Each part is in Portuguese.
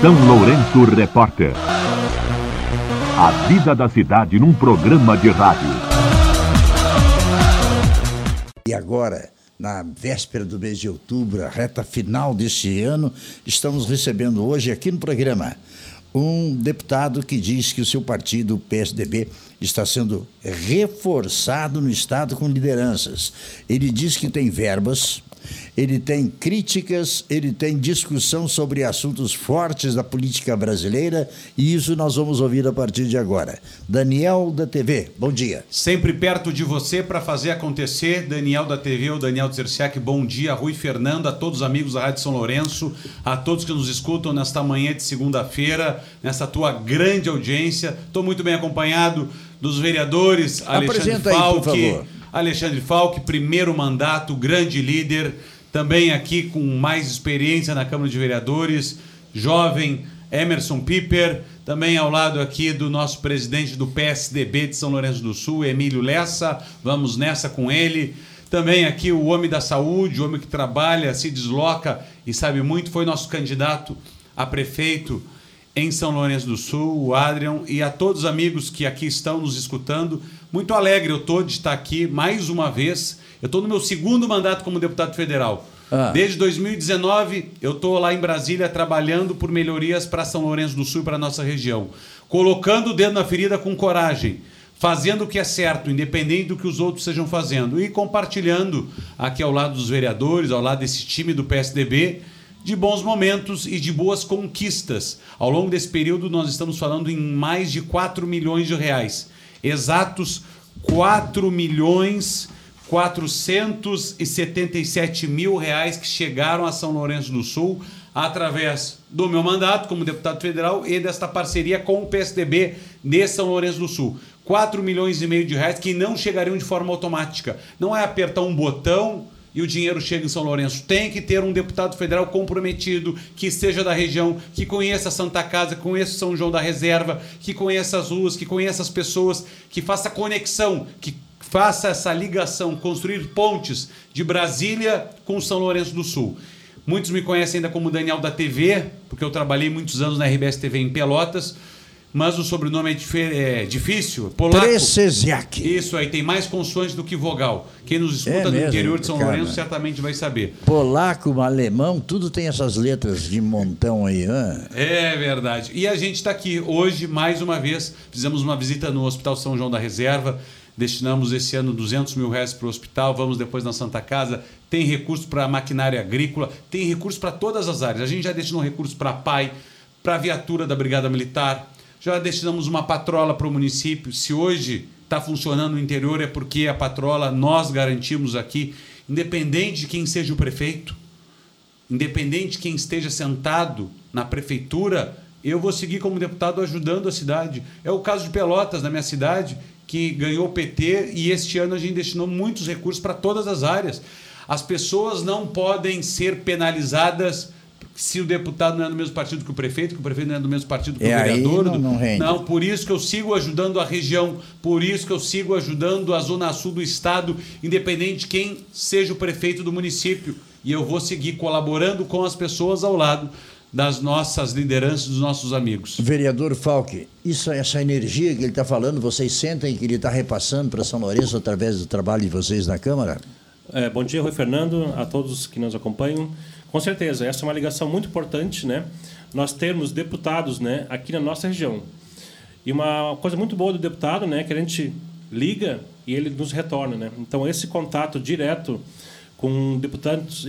São Lourenço Repórter. A vida da cidade num programa de rádio. E agora, na véspera do mês de outubro, a reta final deste ano, estamos recebendo hoje aqui no programa um deputado que diz que o seu partido, o PSDB, está sendo reforçado no Estado com lideranças. Ele diz que tem verbas, ele tem críticas, ele tem discussão sobre assuntos fortes da política brasileira, e isso nós vamos ouvir a partir de agora. Daniel da TV, bom dia. Sempre perto de você para fazer acontecer. Daniel da TV, o Daniel Dzersiak, bom dia. Rui Fernando, a todos os amigos da Rádio São Lourenço, a todos que nos escutam nesta manhã de segunda-feira, nessa tua grande audiência. Estou muito bem acompanhado dos vereadores. Apresenta aí, por favor. Alexandre Falck, primeiro mandato, grande líder, também aqui com mais experiência na Câmara de Vereadores, jovem Emerson Piper, também ao lado aqui do nosso presidente do PSDB de São Lourenço do Sul, Emílio Lessa, vamos nessa com ele. Também aqui o homem da saúde, o homem que trabalha, se desloca e sabe muito, foi nosso candidato a prefeito em São Lourenço do Sul, o Adrian, e a todos os amigos que aqui estão nos escutando. Muito alegre eu estou de estar aqui mais uma vez. Eu estou no meu segundo mandato como deputado federal. Desde 2019, eu estou lá em Brasília trabalhando por melhorias para São Lourenço do Sul e para a nossa região. Colocando o dedo na ferida com coragem, fazendo o que é certo, independente do que os outros estejam fazendo. E compartilhando aqui ao lado dos vereadores, ao lado desse time do PSDB, de bons momentos e de boas conquistas. Ao longo desse período, nós estamos falando em mais de 4 milhões de reais. Exatos 4.477.000 reais que chegaram a São Lourenço do Sul através do meu mandato como deputado federal e desta parceria com o PSDB de São Lourenço do Sul. 4 milhões e meio de reais que não chegariam de forma automática. Não é apertar um botão e o dinheiro chega em São Lourenço. Tem que ter um deputado federal comprometido, que seja da região, que conheça a Santa Casa, que conheça São João da Reserva, que conheça as ruas, que conheça as pessoas, que faça conexão, que faça essa ligação, construir pontes de Brasília com São Lourenço do Sul. Muitos me conhecem ainda como Daniel da TV, porque eu trabalhei muitos anos na RBS TV em Pelotas, mas o sobrenome é difícil, polaco. Przesiak. Isso aí, tem mais consoantes do que vogal. Quem nos escuta no interior de São Lourenço certamente vai saber. Polaco, alemão, tudo tem essas letras de montão aí. É verdade. E a gente está aqui hoje, mais uma vez, fizemos uma visita no Hospital São João da Reserva, destinamos esse ano 200 mil reais para o hospital, vamos depois na Santa Casa, tem recurso para maquinária agrícola, tem recurso para todas as áreas. A gente já destinou recurso para PAI, para a viatura da Brigada Militar, já destinamos uma patrola para o município. Se hoje está funcionando no interior é porque a patrola nós garantimos aqui, independente de quem seja o prefeito, independente de quem esteja sentado na prefeitura, eu vou seguir como deputado ajudando a cidade. É o caso de Pelotas, na minha cidade, que ganhou o PT e este ano a gente destinou muitos recursos para todas as áreas. As pessoas não podem ser penalizadas se o deputado não é do mesmo partido que o prefeito não é do mesmo partido que o vereador. Não, por isso que eu sigo ajudando a região, por isso que eu sigo ajudando a Zona Sul do Estado, independente de quem seja o prefeito do município. E eu vou seguir colaborando com as pessoas ao lado das nossas lideranças, dos nossos amigos. Vereador Falck, essa energia que ele está falando, vocês sentem que ele está repassando para São Lourenço através do trabalho de vocês na Câmara? Bom dia, Rui Fernando, a todos que nos acompanham. Com certeza, essa é uma ligação muito importante, né? Nós termos deputados, né, aqui na nossa região. E uma coisa muito boa do deputado, né, que a gente liga e ele nos retorna, né? Então, esse contato direto com deputados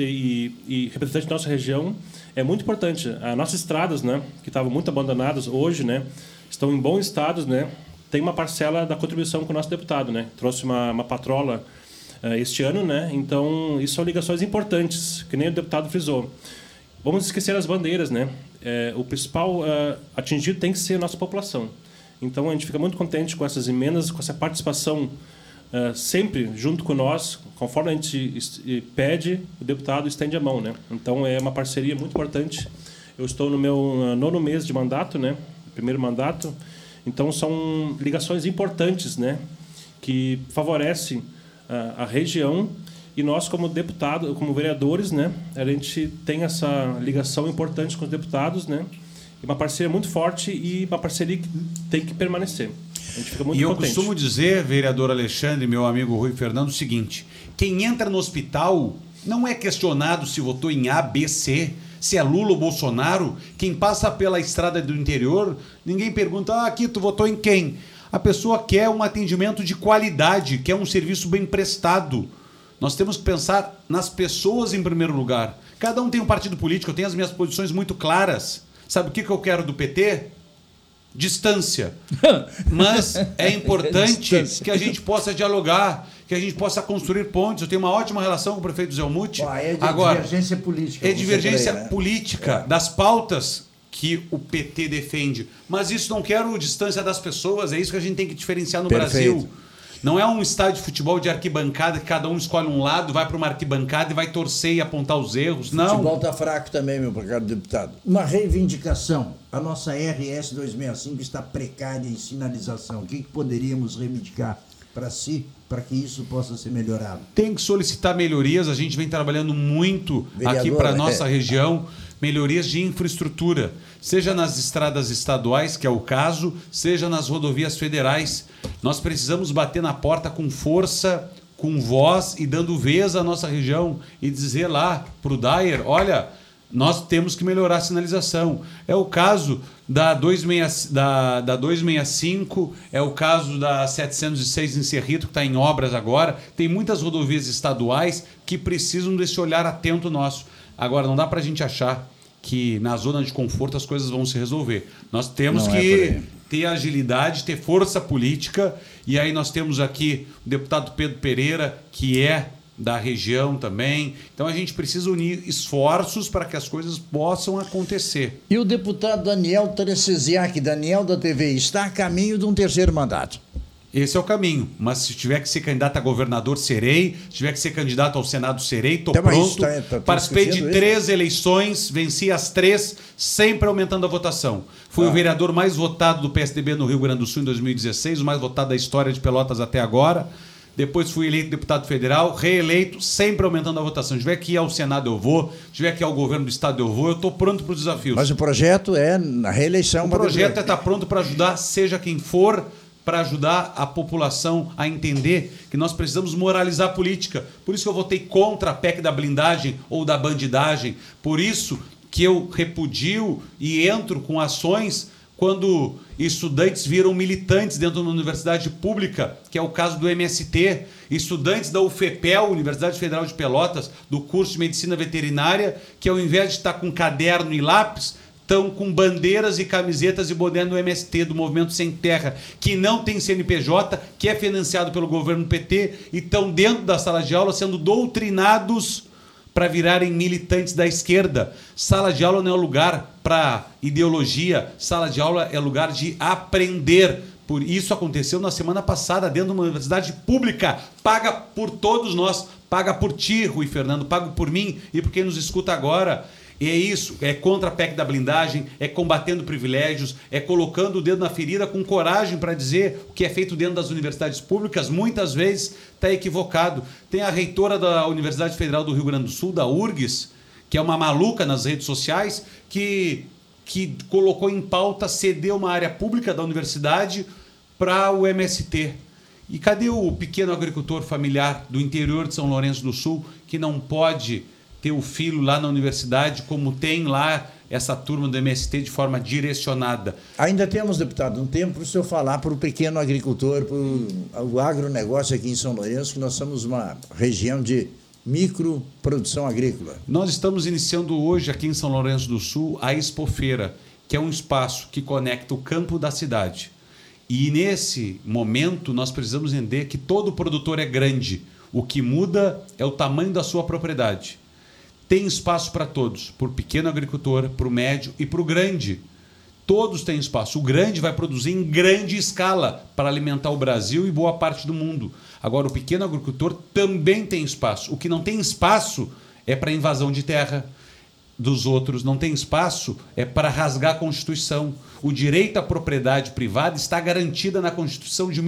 e representantes da nossa região é muito importante. As nossas estradas, né, que estavam muito abandonadas hoje, né, estão em bom estado, né? Tem uma parcela da contribuição com o nosso deputado, né? Trouxe uma patrola este ano, né? Então, isso são ligações importantes, que nem o deputado frisou. Vamos esquecer as bandeiras, né? O principal atingido tem que ser a nossa população. Então, a gente fica muito contente com essas emendas, com essa participação sempre junto com nós, conforme a gente pede, o deputado estende a mão, né? Então, é uma parceria muito importante. Eu estou no meu 9º mês de mandato, né? Primeiro mandato. Então, são ligações importantes, né? Que favorecem a região, e nós, como deputado, como vereadores, né, a gente tem essa ligação importante com os deputados, né, uma parceria muito forte e uma parceria que tem que permanecer. A gente fica muito E eu contente. costumo dizer, vereador Alexandre, meu amigo Rui Fernando, o seguinte: quem entra no hospital não é questionado se votou em A, B, C, se é Lula ou Bolsonaro. Quem passa pela estrada do interior, ninguém pergunta, aqui tu votou em quem? A pessoa quer um atendimento de qualidade, quer um serviço bem prestado. Nós temos que pensar nas pessoas em primeiro lugar. Cada um tem um partido político, eu tenho as minhas posições muito claras. Sabe o que eu quero do PT? Distância. Mas é importante que a gente possa dialogar, que a gente possa construir pontes. Eu tenho uma ótima relação com o prefeito Zé Almuth. Agora, divergência política. É divergência política das pautas que o PT defende. Mas isso não quero distância das pessoas, é isso que a gente tem que diferenciar no Brasil. Não é um estádio de futebol de arquibancada que cada um escolhe um lado, vai para uma arquibancada e vai torcer e apontar os erros. Não. O futebol está fraco também, meu caro deputado. Uma reivindicação. A nossa RS 265 está precária em sinalização. O que poderíamos reivindicar para si, para que isso possa ser melhorado? Tem que solicitar melhorias. A gente vem trabalhando muito aqui para a nossa região. Melhorias de infraestrutura, seja nas estradas estaduais, que é o caso, seja nas rodovias federais. Nós precisamos bater na porta com força, com voz e dando vez à nossa região e dizer lá para o Dyer, olha, nós temos que melhorar a sinalização. É o caso da 265, é o caso da 706 em Cerrito, que está em obras agora. Tem muitas rodovias estaduais que precisam desse olhar atento nosso. Agora, não dá para a gente achar que na zona de conforto as coisas vão se resolver. Nós temos que ter agilidade, ter força política, e aí nós temos aqui o deputado Pedro Pereira, que é da região também. Então a gente precisa unir esforços para que as coisas possam acontecer. E o deputado Daniel Teresiak, Daniel da TV, está a caminho de um terceiro mandato. Esse é o caminho, mas se tiver que ser candidato a governador, serei. Se tiver que ser candidato ao Senado, serei. Estou pronto. Participei de 3 eleições, venci as 3, sempre aumentando a votação. Fui o vereador mais votado do PSDB no Rio Grande do Sul em 2016, o mais votado da história de Pelotas até agora. Depois fui eleito deputado federal, reeleito, sempre aumentando a votação. Se tiver que ir ao Senado, eu vou. Se tiver que ir ao governo do Estado, eu vou. Eu estou pronto para os desafios. Mas o projeto é na reeleição. O projeto é estar pronto para ajudar, seja quem for, para ajudar a população a entender que nós precisamos moralizar a política. Por isso que eu votei contra a PEC da blindagem ou da bandidagem. Por isso que eu repudio e entro com ações quando estudantes viram militantes dentro de uma universidade pública, que é o caso do MST, estudantes da UFPEL, Universidade Federal de Pelotas, do curso de Medicina Veterinária, que ao invés de estar com caderno e lápis, estão com bandeiras e camisetas e boné do MST, do Movimento Sem Terra, que não tem CNPJ, que é financiado pelo governo PT, e estão dentro da sala de aula sendo doutrinados para virarem militantes da esquerda. Sala de aula não é lugar para ideologia, sala de aula é lugar de aprender. Por isso aconteceu na semana passada, dentro de uma universidade pública, paga por todos nós, paga por ti, Rui Fernando, pago por mim e por quem nos escuta agora. E é isso, é contra a PEC da blindagem, é combatendo privilégios, é colocando o dedo na ferida com coragem para dizer o que é feito dentro das universidades públicas, muitas vezes está equivocado. Tem a reitora da Universidade Federal do Rio Grande do Sul, da URGS, que é uma maluca nas redes sociais, que colocou em pauta ceder uma área pública da universidade para o MST. E cadê o pequeno agricultor familiar do interior de São Lourenço do Sul, que não pode ter o filho lá na universidade, como tem lá essa turma do MST de forma direcionada? Ainda temos, deputado, um tempo para o senhor falar para o pequeno agricultor, para o agronegócio aqui em São Lourenço, que nós somos uma região de microprodução agrícola. Nós estamos iniciando hoje aqui em São Lourenço do Sul a Expofeira, que é um espaço que conecta o campo da cidade. E nesse momento nós precisamos entender que todo produtor é grande. O que muda é o tamanho da sua propriedade. Tem espaço para todos, para o pequeno agricultor, para o médio e para o grande. Todos têm espaço. O grande vai produzir em grande escala para alimentar o Brasil e boa parte do mundo. Agora, o pequeno agricultor também tem espaço. O que não tem espaço é para invasão de terra dos outros. Não tem espaço é para rasgar a Constituição. O direito à propriedade privada está garantida na Constituição de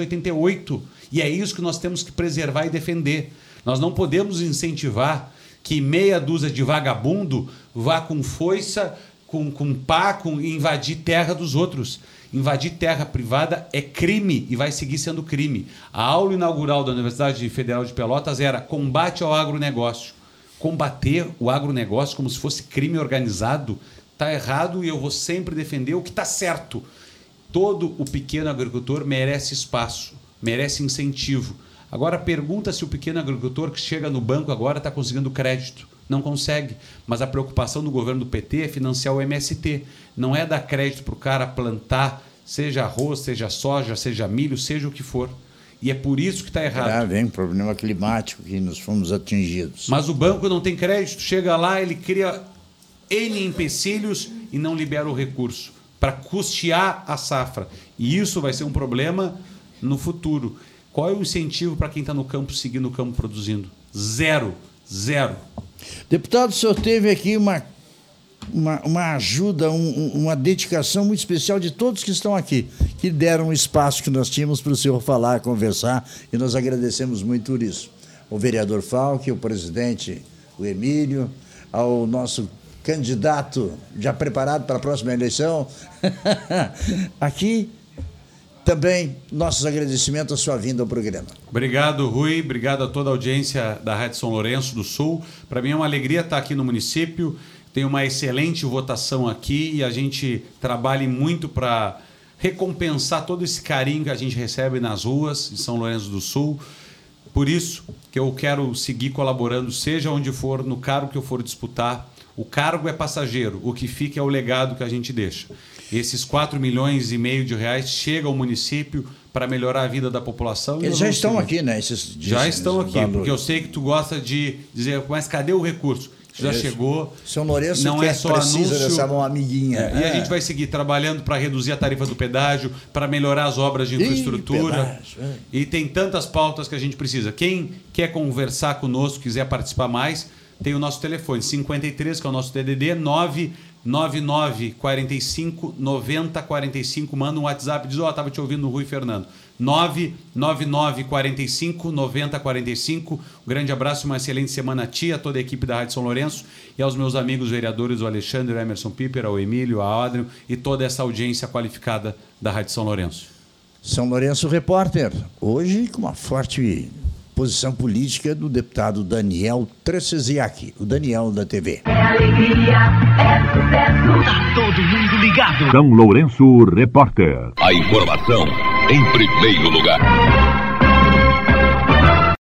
1988. E é isso que nós temos que preservar e defender. Nós não podemos incentivar que meia dúzia de vagabundo vá com foice com invadir terra dos outros. Invadir terra privada é crime e vai seguir sendo crime. A aula inaugural da Universidade Federal de Pelotas era combate ao agronegócio. Combater o agronegócio como se fosse crime organizado está errado, e eu vou sempre defender o que está certo. Todo o pequeno agricultor merece espaço, merece incentivo. Agora pergunta se o pequeno agricultor que chega no banco agora está conseguindo crédito. Não consegue. Mas a preocupação do governo do PT é financiar o MST. Não é dar crédito para o cara plantar, seja arroz, seja soja, seja milho, seja o que for. E é por isso que está errado. Vem um problema climático que nós fomos atingidos. Mas o banco não tem crédito. Chega lá, ele cria N empecilhos e não libera o recurso para custear a safra. E isso vai ser um problema no futuro. Qual é o incentivo para quem está no campo, seguir no campo produzindo? Zero. Deputado, o senhor teve aqui uma ajuda, uma dedicação muito especial de todos que estão aqui, que deram o espaço que nós tínhamos para o senhor falar, conversar, e nós agradecemos muito por isso. O vereador Falck, o presidente, o Emílio, ao nosso candidato já preparado para a próxima eleição. Aqui também nossos agradecimentos à sua vinda ao programa. Obrigado, Rui. Obrigado a toda a audiência da Rádio São Lourenço do Sul. Para mim é uma alegria estar aqui no município. Tem uma excelente votação aqui e a gente trabalha muito para recompensar todo esse carinho que a gente recebe nas ruas de São Lourenço do Sul. Por isso que eu quero seguir colaborando, seja onde for, no cargo que eu for disputar. O cargo é passageiro, o que fica é o legado que a gente deixa. Esses 4,5 milhões de reais chegam ao município para melhorar a vida da população. Eles já estão aqui, né? Já estão aqui, porque eu sei que tu gosta de dizer, mas cadê o recurso? Já chegou. São Lourenço não é só precisa anúncio, dessa mão amiguinha. E a gente vai seguir trabalhando para reduzir a tarifa do pedágio, para melhorar as obras de infraestrutura. E tem tantas pautas que a gente precisa. Quem quer conversar conosco, quiser participar mais, tem o nosso telefone 53, que é o nosso TDD, 999 45 90 45. Manda um WhatsApp e diz: estava te ouvindo no Rui Fernando. 999 45 90 45. Um grande abraço e uma excelente semana a ti, a toda a equipe da Rádio São Lourenço e aos meus amigos vereadores, o Alexandre, o Emerson Piper, o Emílio, a Adrien e toda essa audiência qualificada da Rádio São Lourenço. São Lourenço Repórter, hoje com uma forte posição política do deputado Daniel Treceziak, o Daniel da TV. É alegria, é sucesso. Tá todo mundo ligado. São Lourenço Repórter. A informação em primeiro lugar.